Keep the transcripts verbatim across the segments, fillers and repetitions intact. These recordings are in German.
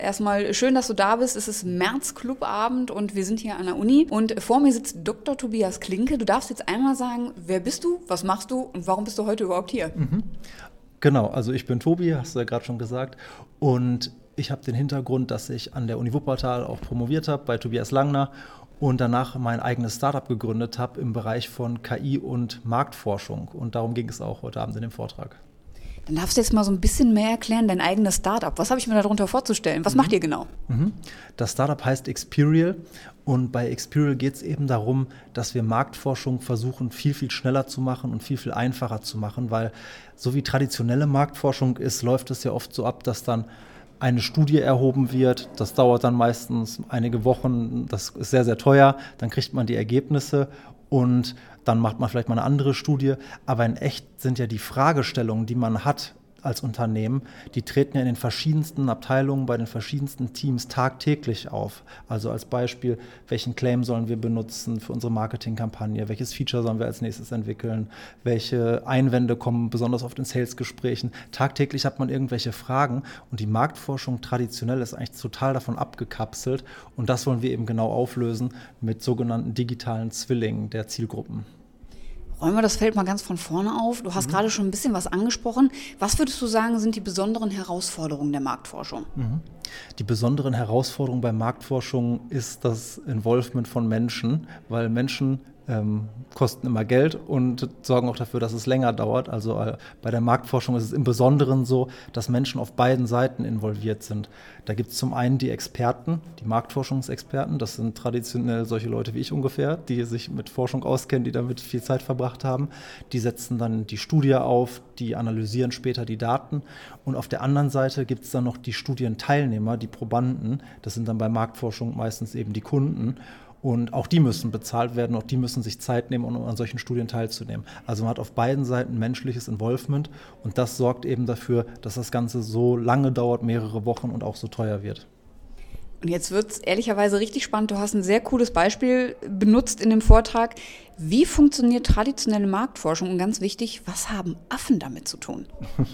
erstmal schön, dass du da bist. Es ist März-Clubabend und wir sind hier an der Uni. Und vor mir sitzt Doktor Tobias Klinke. Du darfst jetzt einmal sagen, wer bist du, was machst du und warum bist du heute überhaupt hier? Mhm. Genau, also ich bin Tobi, hast du ja gerade schon gesagt. Und ich habe den Hintergrund, dass ich an der Uni Wuppertal auch promoviert habe bei Tobias Langner und danach mein eigenes Startup gegründet habe im Bereich von K I und Marktforschung. Und darum ging es auch heute Abend in dem Vortrag. Dann darfst du jetzt mal so ein bisschen mehr erklären, dein eigenes Startup. Was habe ich mir darunter vorzustellen? Was mhm. macht ihr genau? Mhm. Das Startup heißt Experial und bei Experial geht es eben darum, dass wir Marktforschung versuchen, viel, viel schneller zu machen und viel, viel einfacher zu machen, weil so wie traditionelle Marktforschung ist, läuft es ja oft so ab, dass dann eine Studie erhoben wird. Das dauert dann meistens einige Wochen, das ist sehr, sehr teuer. Dann kriegt man die Ergebnisse und dann macht man vielleicht mal eine andere Studie. Aber in echt sind ja die Fragestellungen, die man hat als Unternehmen, die treten ja in den verschiedensten Abteilungen, bei den verschiedensten Teams tagtäglich auf. Also als Beispiel, welchen Claim sollen wir benutzen für unsere Marketingkampagne, welches Feature sollen wir als nächstes entwickeln, welche Einwände kommen besonders oft in Sales-Gesprächen. Tagtäglich hat man irgendwelche Fragen und die Marktforschung traditionell ist eigentlich total davon abgekapselt und das wollen wir eben genau auflösen mit sogenannten digitalen Zwillingen der Zielgruppen. Räumen wir das Feld mal ganz von vorne auf. Du hast mhm. gerade schon ein bisschen was angesprochen. Was würdest du sagen, sind die besonderen Herausforderungen der Marktforschung? Mhm. Die besonderen Herausforderungen bei Marktforschung ist das Involvement von Menschen, weil Menschen ähm, kosten immer Geld und sorgen auch dafür, dass es länger dauert. Also äh, bei der Marktforschung ist es im Besonderen so, dass Menschen auf beiden Seiten involviert sind. Da gibt es zum einen die Experten, die Marktforschungsexperten. Das sind traditionell solche Leute wie ich ungefähr, die sich mit Forschung auskennen, die damit viel Zeit verbracht haben. Die setzen dann die Studie auf, die analysieren später die Daten. Und auf der anderen Seite gibt es dann noch die Studienteilnehmer, die Probanden. Das sind dann bei Marktforschung meistens eben die Kunden. Und auch die müssen bezahlt werden, auch die müssen sich Zeit nehmen, um an solchen Studien teilzunehmen. Also man hat auf beiden Seiten menschliches Involvement und das sorgt eben dafür, dass das Ganze so lange dauert, mehrere Wochen und auch so teuer wird. Und jetzt wird es ehrlicherweise richtig spannend. Du hast ein sehr cooles Beispiel benutzt in dem Vortrag. Wie funktioniert traditionelle Marktforschung? Und ganz wichtig, was haben Affen damit zu tun?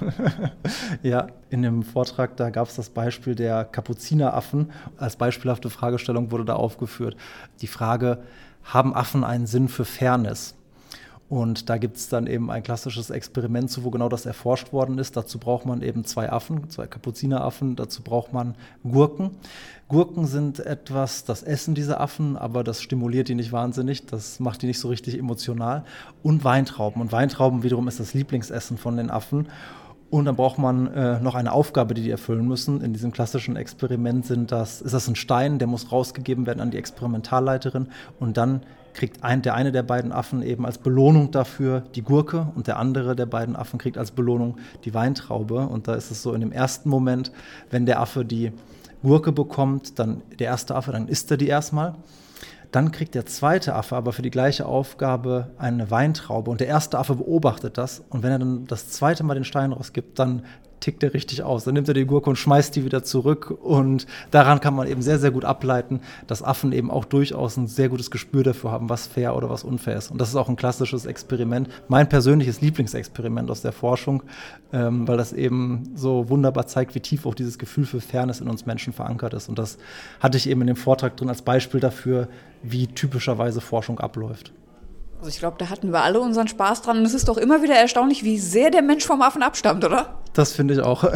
Ja, in dem Vortrag, da gab es das Beispiel der Kapuzineraffen. Als beispielhafte Fragestellung wurde da aufgeführt. Die Frage, haben Affen einen Sinn für Fairness? Und da gibt es dann eben ein klassisches Experiment zu, wo genau das erforscht worden ist. Dazu braucht man eben zwei Affen, zwei Kapuzineraffen. Dazu braucht man Gurken. Gurken sind etwas, das essen diese Affen, aber das stimuliert die nicht wahnsinnig. Das macht die nicht so richtig emotional. Und Weintrauben. Und Weintrauben wiederum ist das Lieblingsessen von den Affen. Und dann braucht man äh, noch eine Aufgabe, die die erfüllen müssen. In diesem klassischen Experiment sind das, ist das ein Stein, der muss rausgegeben werden an die Experimentalleiterin. Und dann kriegt ein, der eine der beiden Affen eben als Belohnung dafür die Gurke und der andere der beiden Affen kriegt als Belohnung die Weintraube. Und da ist es so in dem ersten Moment, wenn der Affe die Gurke bekommt, dann der erste Affe, dann isst er die erstmal. Dann kriegt der zweite Affe aber für die gleiche Aufgabe eine Weintraube und der erste Affe beobachtet das und wenn er dann das zweite Mal den Stein rausgibt, dann tickt er richtig aus. Dann nimmt er die Gurke und schmeißt die wieder zurück und daran kann man eben sehr, sehr gut ableiten, dass Affen eben auch durchaus ein sehr gutes Gespür dafür haben, was fair oder was unfair ist. Und das ist auch ein klassisches Experiment, mein persönliches Lieblingsexperiment aus der Forschung, ähm, weil das eben so wunderbar zeigt, wie tief auch dieses Gefühl für Fairness in uns Menschen verankert ist. Und das hatte ich eben in dem Vortrag drin als Beispiel dafür, wie typischerweise Forschung abläuft. Also ich glaube, da hatten wir alle unseren Spaß dran. Und es ist doch immer wieder erstaunlich, wie sehr der Mensch vom Affen abstammt, oder? Das finde ich auch.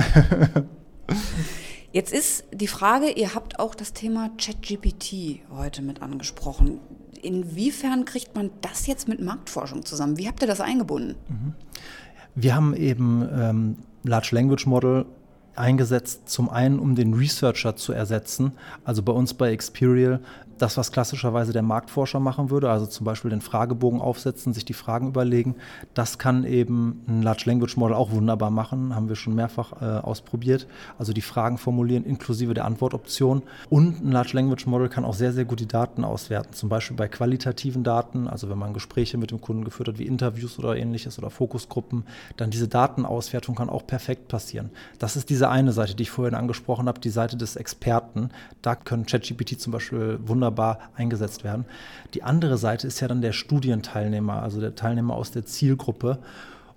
Jetzt ist die Frage, ihr habt auch das Thema ChatGPT heute mit angesprochen. Inwiefern kriegt man das jetzt mit Marktforschung zusammen? Wie habt ihr das eingebunden? Wir haben eben ähm, Large Language Model eingesetzt, zum einen, um den Researcher zu ersetzen, also bei uns bei Experial, das, was klassischerweise der Marktforscher machen würde, also zum Beispiel den Fragebogen aufsetzen, sich die Fragen überlegen, das kann eben ein Large Language Model auch wunderbar machen, haben wir schon mehrfach äh, ausprobiert, also die Fragen formulieren inklusive der Antwortoption und ein Large Language Model kann auch sehr, sehr gut die Daten auswerten, zum Beispiel bei qualitativen Daten, also wenn man Gespräche mit dem Kunden geführt hat, wie Interviews oder ähnliches oder Fokusgruppen, dann diese Datenauswertung kann auch perfekt passieren. Das ist diese eine Seite, die ich vorhin angesprochen habe, die Seite des Experten, da können ChatGPT zum Beispiel wunderbar eingesetzt werden. Die andere Seite ist ja dann der Studienteilnehmer, also der Teilnehmer aus der Zielgruppe.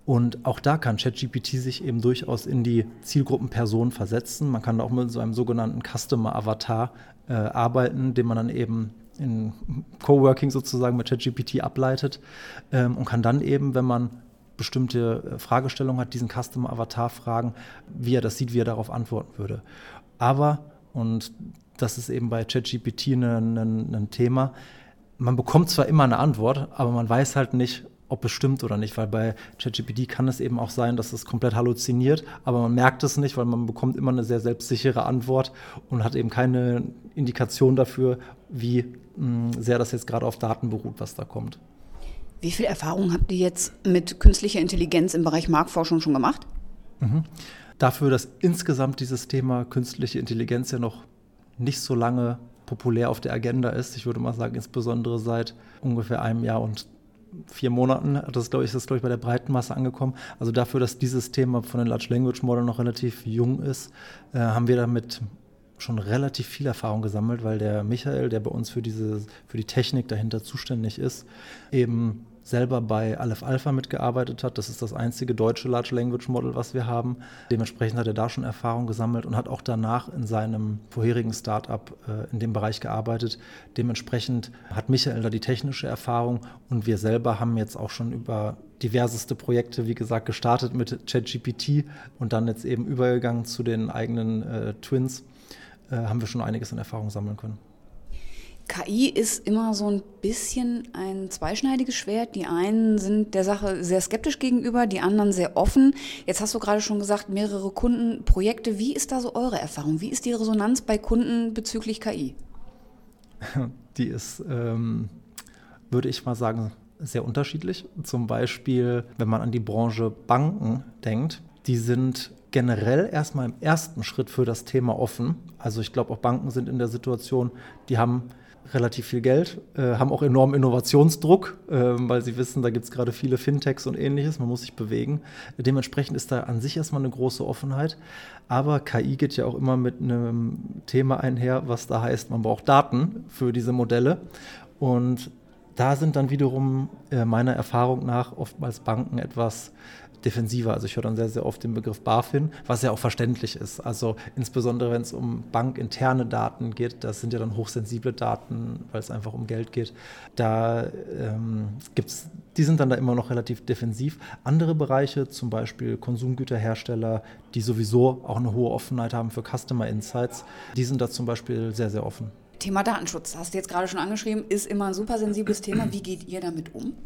Und auch da kann ChatGPT sich eben durchaus in die Zielgruppenperson versetzen. Man kann auch mit so einem sogenannten Customer Avatar äh, arbeiten, den man dann eben in Coworking sozusagen mit ChatGPT ableitet ähm, und kann dann eben, wenn man bestimmte Fragestellungen hat, diesen Customer Avatar fragen, wie er das sieht, wie er darauf antworten würde. Aber, und das ist eben bei ChatGPT ein, ein, ein Thema, man bekommt zwar immer eine Antwort, aber man weiß halt nicht, ob es stimmt oder nicht, weil bei ChatGPT kann es eben auch sein, dass es komplett halluziniert, aber man merkt es nicht, weil man bekommt immer eine sehr selbstsichere Antwort und hat eben keine Indikation dafür, wie mh, sehr das jetzt gerade auf Daten beruht, was da kommt. Wie viel Erfahrung habt ihr jetzt mit künstlicher Intelligenz im Bereich Marktforschung schon gemacht? Mhm. Dafür, dass insgesamt dieses Thema künstliche Intelligenz ja noch nicht so lange populär auf der Agenda ist, ich würde mal sagen, insbesondere seit ungefähr einem Jahr und vier Monaten, das glaube ich, ist das, glaube ich, bei der breiten Masse angekommen. Also dafür, dass dieses Thema von den Large Language Model noch relativ jung ist, äh, haben wir damit schon relativ viel Erfahrung gesammelt, weil der Michael, der bei uns für diese, für die Technik dahinter zuständig ist, eben selber bei Aleph Alpha mitgearbeitet hat. Das ist das einzige deutsche Large Language Model, was wir haben. Dementsprechend hat er da schon Erfahrung gesammelt und hat auch danach in seinem vorherigen Startup äh, in dem Bereich gearbeitet. Dementsprechend hat Michael da die technische Erfahrung und wir selber haben jetzt auch schon über diverseste Projekte, wie gesagt, gestartet mit ChatGPT und dann jetzt eben übergegangen zu den eigenen äh, Twins, äh, haben wir schon einiges an Erfahrung sammeln können. K I ist immer so ein bisschen ein zweischneidiges Schwert. Die einen sind der Sache sehr skeptisch gegenüber, die anderen sehr offen. Jetzt hast du gerade schon gesagt, mehrere Kundenprojekte. Wie ist da so eure Erfahrung? Wie ist die Resonanz bei Kunden bezüglich K I? Die ist, ähm, würde ich mal sagen, sehr unterschiedlich. Zum Beispiel, wenn man an die Branche Banken denkt, die sind generell erstmal im ersten Schritt für das Thema offen. Also ich glaube, auch Banken sind in der Situation, die haben relativ viel Geld, äh, haben auch enormen Innovationsdruck, äh, weil sie wissen, da gibt es gerade viele Fintechs und Ähnliches, man muss sich bewegen. Dementsprechend ist da an sich erstmal eine große Offenheit. Aber K I geht ja auch immer mit einem Thema einher, was da heißt, man braucht Daten für diese Modelle. Und da sind dann wiederum äh, meiner Erfahrung nach oftmals Banken etwas defensiver. Also ich höre dann sehr, sehr oft den Begriff BaFin, was ja auch verständlich ist. Also insbesondere, wenn es um bankinterne Daten geht, das sind ja dann hochsensible Daten, weil es einfach um Geld geht. Da ähm, gibt's, die sind dann da immer noch relativ defensiv. Andere Bereiche, zum Beispiel Konsumgüterhersteller, die sowieso auch eine hohe Offenheit haben für Customer Insights, die sind da zum Beispiel sehr, sehr offen. Thema Datenschutz, hast du jetzt gerade schon angeschrieben, ist immer ein super sensibles Thema. Wie geht ihr damit um?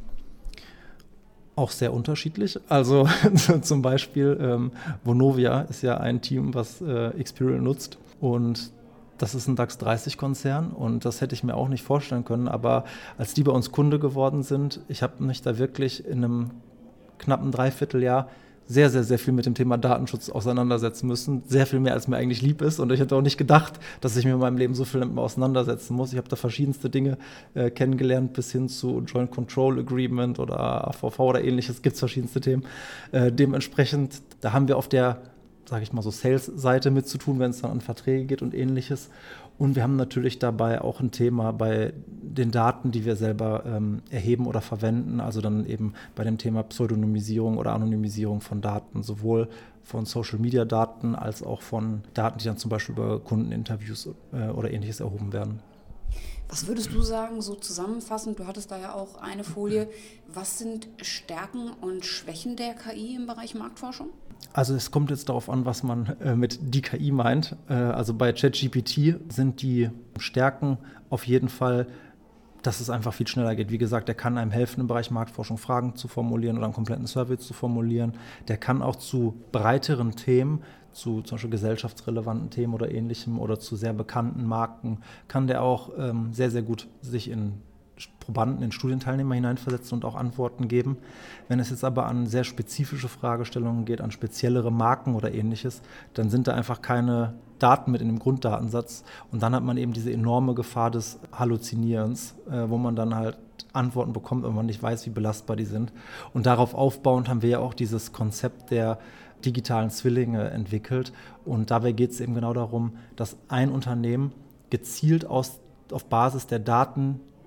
Auch sehr unterschiedlich. Also zum Beispiel ähm, Vonovia ist ja ein Team, was äh, Experian nutzt und das ist ein DAX dreißig Konzern und das hätte ich mir auch nicht vorstellen können, aber als die bei uns Kunde geworden sind, ich habe mich da wirklich in einem knappen Dreivierteljahr sehr, sehr, sehr viel mit dem Thema Datenschutz auseinandersetzen müssen. Sehr viel mehr, als mir eigentlich lieb ist. Und ich hätte auch nicht gedacht, dass ich mir in meinem Leben so viel damit auseinandersetzen muss. Ich habe da verschiedenste Dinge äh, kennengelernt, bis hin zu Joint Control Agreement oder A V V oder ähnliches. Gibt es verschiedenste Themen. Äh, dementsprechend, da haben wir auf der, sage ich mal so, Sales-Seite mit zu tun, wenn es dann an Verträge geht und ähnliches. Und wir haben natürlich dabei auch ein Thema bei den Daten, die wir selber ähm, erheben oder verwenden, also dann eben bei dem Thema Pseudonymisierung oder Anonymisierung von Daten, sowohl von Social-Media-Daten als auch von Daten, die dann zum Beispiel über Kundeninterviews äh, oder Ähnliches erhoben werden. Was würdest du sagen, so zusammenfassend, du hattest da ja auch eine Folie, was sind Stärken und Schwächen der K I im Bereich Marktforschung? Also es kommt jetzt darauf an, was man äh, mit die K I meint. Äh, also bei ChatGPT sind die Stärken auf jeden Fall, dass es einfach viel schneller geht. Wie gesagt, der kann einem helfen, im Bereich Marktforschung Fragen zu formulieren oder einen kompletten Survey zu formulieren. Der kann auch zu breiteren Themen, zu zum Beispiel gesellschaftsrelevanten Themen oder Ähnlichem oder zu sehr bekannten Marken, kann der auch ähm, sehr, sehr gut sich in Probanden, in Studienteilnehmer hineinversetzen und auch Antworten geben. Wenn es jetzt aber an sehr spezifische Fragestellungen geht, an speziellere Marken oder Ähnliches, dann sind da einfach keine Daten mit in dem Grunddatensatz und dann hat man eben diese enorme Gefahr des Halluzinierens, äh, wo man dann halt Antworten bekommt und man nicht weiß, wie belastbar die sind. Und darauf aufbauend haben wir ja auch dieses Konzept der digitalen Zwillinge entwickelt und dabei geht es eben genau darum, dass ein Unternehmen gezielt aus, auf Basis der Daten,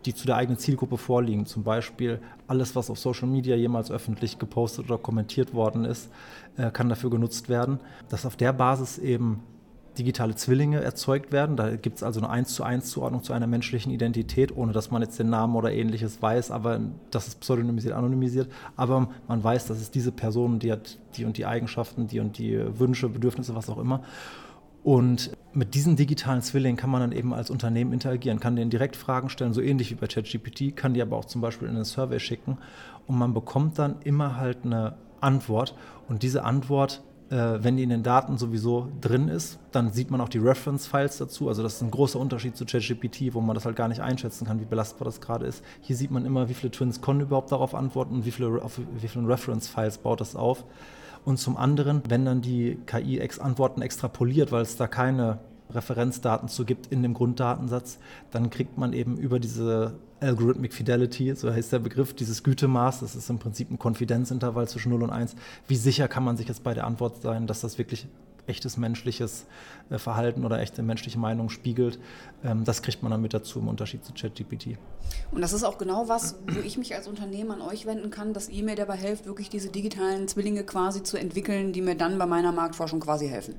die zu der eigenen Zielgruppe vorliegen. Zum Beispiel alles, was auf Social Media jemals öffentlich gepostet oder kommentiert worden ist, äh, kann dafür genutzt werden. Dass auf der Basis eben digitale Zwillinge erzeugt werden. Da gibt es also eine eins zu eins Zuordnung zu einer menschlichen Identität, ohne dass man jetzt den Namen oder Ähnliches weiß, aber das ist pseudonymisiert, anonymisiert. Aber man weiß, dass es diese Person, die hat die und die Eigenschaften, die und die Wünsche, Bedürfnisse, was auch immer. Und mit diesen digitalen Zwillingen kann man dann eben als Unternehmen interagieren, kann denen direkt Fragen stellen, so ähnlich wie bei ChatGPT, kann die aber auch zum Beispiel in einen Survey schicken und man bekommt dann immer halt eine Antwort und diese Antwort, äh, wenn die in den Daten sowieso drin ist, dann sieht man auch die Reference-Files dazu, also das ist ein großer Unterschied zu ChatGPT, wo man das halt gar nicht einschätzen kann, wie belastbar das gerade ist. Hier sieht man immer, wie viele Twins können überhaupt darauf antworten und wie viele, auf wie vielen Reference-Files baut das auf. Und zum anderen, wenn dann die K I Antworten extrapoliert, weil es da keine Referenzdaten zu gibt in dem Grunddatensatz, dann kriegt man eben über diese Algorithmic Fidelity, so heißt der Begriff, dieses Gütemaß, das ist im Prinzip ein Konfidenzintervall zwischen null und eins. Wie sicher kann man sich jetzt bei der Antwort sein, dass das wirklich echtes menschliches Verhalten oder echte menschliche Meinung spiegelt? Das kriegt man dann mit dazu im Unterschied zu ChatGPT. Und das ist auch genau was, wo ich mich als Unternehmen an euch wenden kann, dass ihr mir dabei helft, wirklich diese digitalen Zwillinge quasi zu entwickeln, die mir dann bei meiner Marktforschung quasi helfen.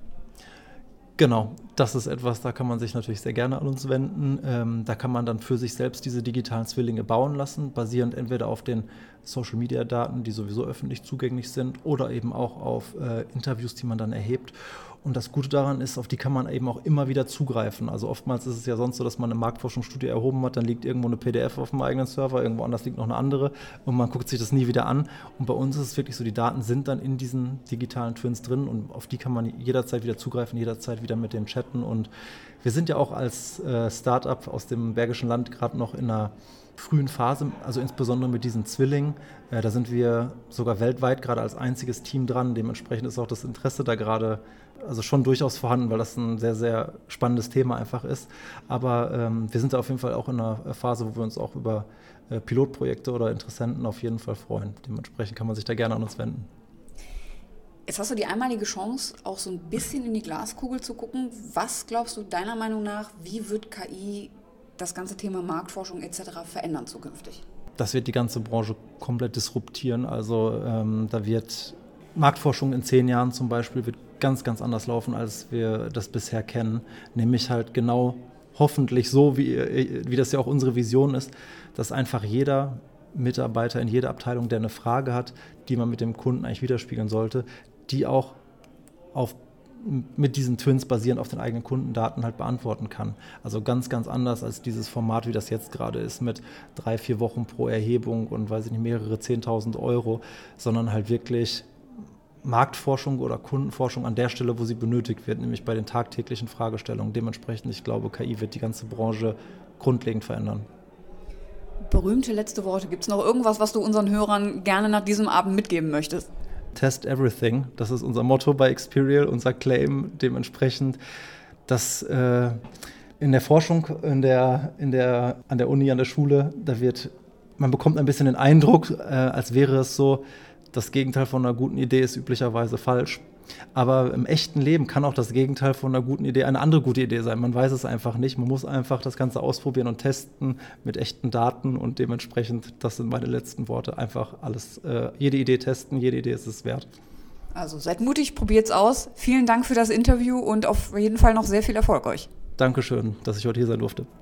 Genau, das ist etwas, da kann man sich natürlich sehr gerne an uns wenden. Ähm, da kann man dann für sich selbst diese digitalen Zwillinge bauen lassen, basierend entweder auf den Social-Media-Daten, die sowieso öffentlich zugänglich sind, oder eben auch auf äh, Interviews, die man dann erhebt. Und das Gute daran ist, auf die kann man eben auch immer wieder zugreifen. Also oftmals ist es ja sonst so, dass man eine Marktforschungsstudie erhoben hat, dann liegt irgendwo eine P D F auf dem eigenen Server, irgendwo anders liegt noch eine andere und man guckt sich das nie wieder an. Und bei uns ist es wirklich so, die Daten sind dann in diesen digitalen Twins drin und auf die kann man jederzeit wieder zugreifen, jederzeit wieder mit denen chatten. Und wir sind ja auch als äh, Start-up aus dem Bergischen Land gerade noch in einer frühen Phase, also insbesondere mit diesen Zwillingen. Äh, da sind wir sogar weltweit gerade als einziges Team dran. Dementsprechend ist auch das Interesse da gerade also schon durchaus vorhanden, weil das ein sehr, sehr spannendes Thema einfach ist. Aber ähm, wir sind da auf jeden Fall auch in einer Phase, wo wir uns auch über äh, Pilotprojekte oder Interessenten auf jeden Fall freuen. Dementsprechend kann man sich da gerne an uns wenden. Jetzt hast du die einmalige Chance, auch so ein bisschen in die Glaskugel zu gucken. Was glaubst du deiner Meinung nach, wie wird K I das ganze Thema Marktforschung et cetera verändern zukünftig? Das wird die ganze Branche komplett disruptieren. Also ähm, da wird Marktforschung in zehn Jahren zum Beispiel wird ganz, ganz anders laufen, als wir das bisher kennen. Nämlich halt genau hoffentlich so, wie, wie das ja auch unsere Vision ist, dass einfach jeder Mitarbeiter in jeder Abteilung, der eine Frage hat, die man mit dem Kunden eigentlich widerspiegeln sollte, die auch auf, mit diesen Twins basierend auf den eigenen Kundendaten halt beantworten kann. Also ganz, ganz anders als dieses Format, wie das jetzt gerade ist, mit drei, vier Wochen pro Erhebung und weiß ich nicht, mehrere zehntausend Euro, sondern halt wirklich Marktforschung oder Kundenforschung an der Stelle, wo sie benötigt wird, nämlich bei den tagtäglichen Fragestellungen. Dementsprechend, ich glaube, K I wird die ganze Branche grundlegend verändern. Berühmte letzte Worte. Gibt es noch irgendwas, was du unseren Hörern gerne nach diesem Abend mitgeben möchtest? Test everything. Das ist unser Motto bei Experial, unser Claim. Dementsprechend, dass äh, in der Forschung, in der, in der, an der Uni, an der Schule, da wird, man bekommt ein bisschen den Eindruck, äh, als wäre es so, das Gegenteil von einer guten Idee ist üblicherweise falsch. Aber im echten Leben kann auch das Gegenteil von einer guten Idee eine andere gute Idee sein. Man weiß es einfach nicht. Man muss einfach das Ganze ausprobieren und testen mit echten Daten. Und dementsprechend, das sind meine letzten Worte, einfach alles, äh, jede Idee testen, jede Idee ist es wert. Also seid mutig, probiert's aus. Vielen Dank für das Interview und auf jeden Fall noch sehr viel Erfolg euch. Dankeschön, dass ich heute hier sein durfte.